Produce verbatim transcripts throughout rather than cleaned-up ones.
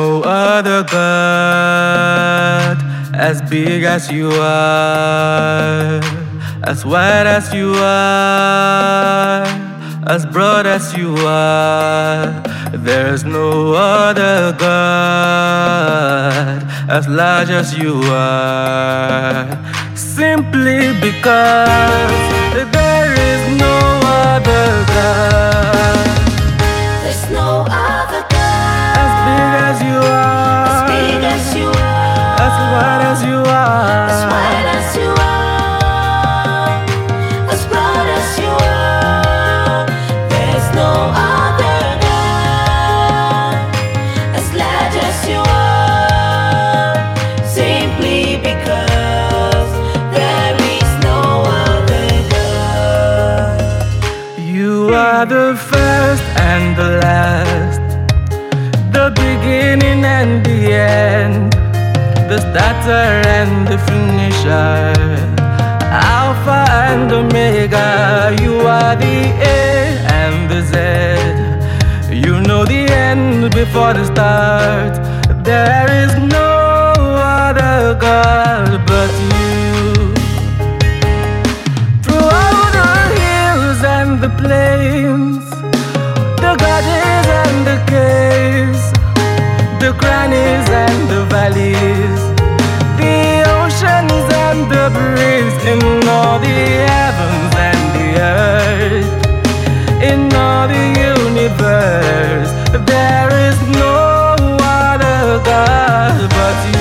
no other God as big as you are, as wide as you are, as broad as you are. There's no other God as large as you are, simply because there is no other God. There's no other God As big as you are, as big as you are, as wide as you are, as wide as you are, as broad as you are. There's no other God as large as you are, simply because there is no other God. You are the first and the last, the beginning and the end, the starter and the finisher, Alpha and Omega. You are the A and the Z. You know the end before the start. There is no other God but you. Through all the hills and the plains, the gardens and the caves, the crannies and the valleys, the oceans and the breeze, in all the heavens and the earth, in all the universe, there is no other God but you.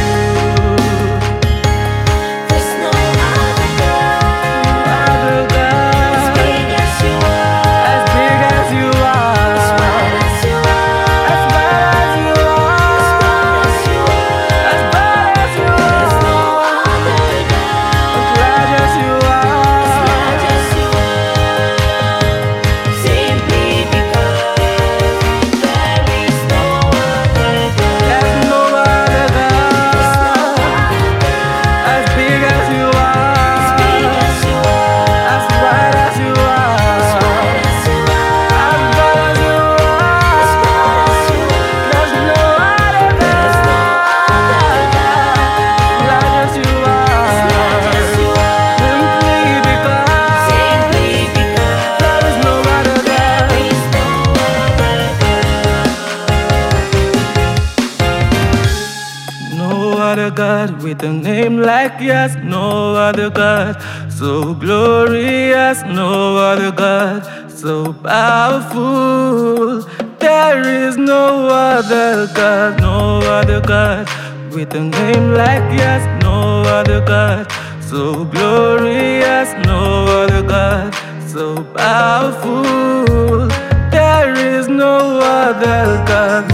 There's no other God Other God, as big as you are, as big as you are, as wide as you are, as wide as you as broad are, as you are. as broad as you There's no are, other as God large as you as large are. as you are, simply because there is no other God. There's no other There's no God other God as big as you as big are, as you are, as wide as you as are, wide as you are, as broad as you as broad are. as you are. There's no other There's no other God God large as you as large as are, you are, simply because simply because there is no other there God. is no other God. No other God with a name like yours, no other God so glorious, no other God so powerful. There is no other God, no other God with a name like yours, no other God so glorious, no other God so powerful. There is no other God.